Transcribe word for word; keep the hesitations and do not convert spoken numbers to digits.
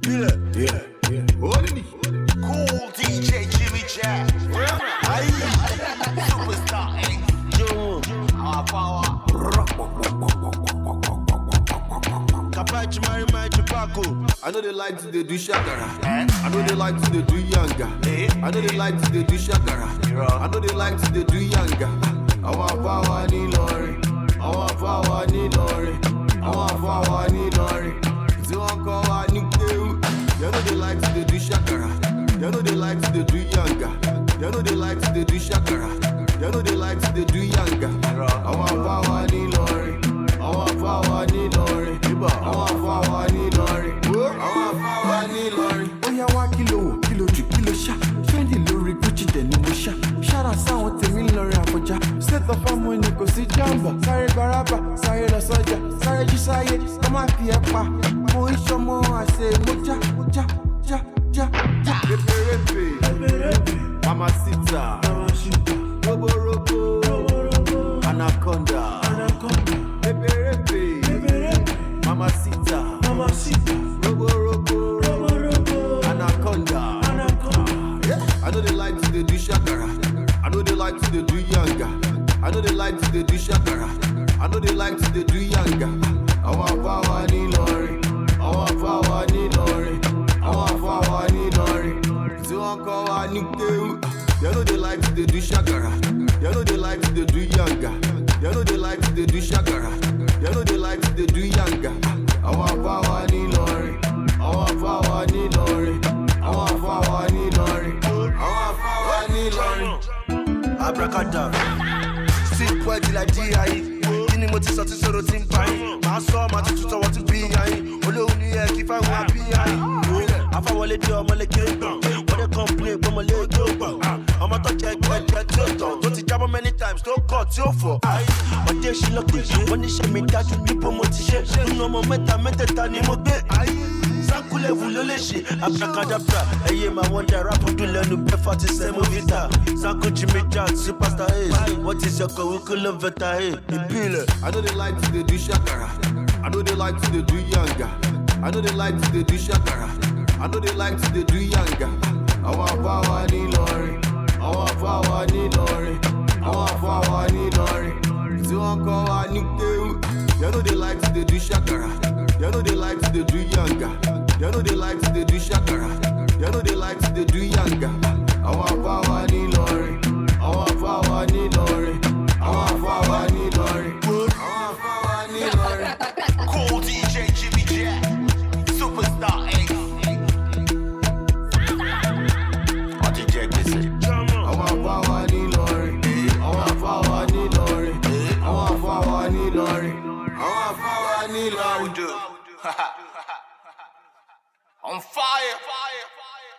Yeah, yeah, yeah. Hold me. Cool D J Jimmy Jack. Aye. Superstar, eh? Yo. Our power. Kapachi Mari Mai Tobacco. I know they like to do shakara. I know they like to do yanga. I know they like to do shakara. I know they like to do yanga. I want power ni lori. I want power ni lori. I want power ni lori. You want power ni keu. You know they like to do shakara. You know they like to do yanga. You know they like to do shakara. You know they like to do yanga. I want power ni lori. I want power ni lori. I want power ni lori. I want power ni lori. Oh yeah, one kilo, kilo to kilo shot. Twenty lorry Gucci then no shot. Shout out sound to me lorry afoja. Set the farm when you go see jamba. Sorry baraba, sorry la soja. Sorry jisaye, come on piepa. Mo isho mo I say moja, moja, ja, ja, ja. Repe repe, Mama Sita, Mama Sita, Robo Robo, Anaconda, Anaconda. Repe repe, Mama Sita, Mama Sita, Robo Robo, Robo Robo, Anaconda, Anaconda. Yeah. I know they like to do shakara. I know they like to do yanga. I know they like to do shakara. I know they like to do yanga. I want power ni lori. I want power ni lori. I want power ni lori. You want power ni keu. You know they like to do shakara. You know they like to do yanga. You know they like to do shakara. You know they like to do yanga. I want power ni lori. I want power ni lori. I want power ni lori. I want power ni lori. Abracadabra. Sit boy till I die. Kini mo ti sọ ti sọ̀rọ̀ ti ń pa yín. Màá sọ ma ti tutọ́ wọ́n ti bí yín. Olóhùn ni ẹ kí fáwọn àbí yín. Afáwọlé dé ọmọlé kéré tán. Wọ́n dé complain pé ọmọlé kí ó gbọ̀n. Ọmọ tó jẹ ẹgbẹ́ jẹ tí ó tàn. Tó ti jábọ́ many times tó kọ̀ tí ó fọ̀. Ọdẹ ṣí lọ́pẹ̀. Wọ́n ní ṣe mi dájú níbo mo ti ṣe. Nínú ọmọ mẹ́ta mẹ́tẹ̀ẹ̀ta ni mo gbé. Sákúlẹ̀ wù ló lè ṣe. Abracadabra. Ẹyẹ máa wọ́n dá rápù dùn lẹ́nu bẹ́ẹ̀ fọ́tí sẹ́mu vita. Sanko Jimmy Jack superstar ace. What is your curriculum vitae? Ìbílẹ̀. I know they like to do shakara. I know they like to do yanga. I know they like to do shakara. I know they like to do yanga. I want power ni lori. I want power ni lori. I want power ni lori. You want power ni keu. You know they like to do shakara. You know they like to do yanga. You know they like to do shakara. You know they like to do yanga. I want power ni lori. I want power ni lori. I want power ni lori. I want power ni lori. Cool D J Jimmy Jack. Superstar, eh? Oh, D J Kissy. I want power ni lori. I want power ni lori. I want power ni lori. I want power ni lori. On fire.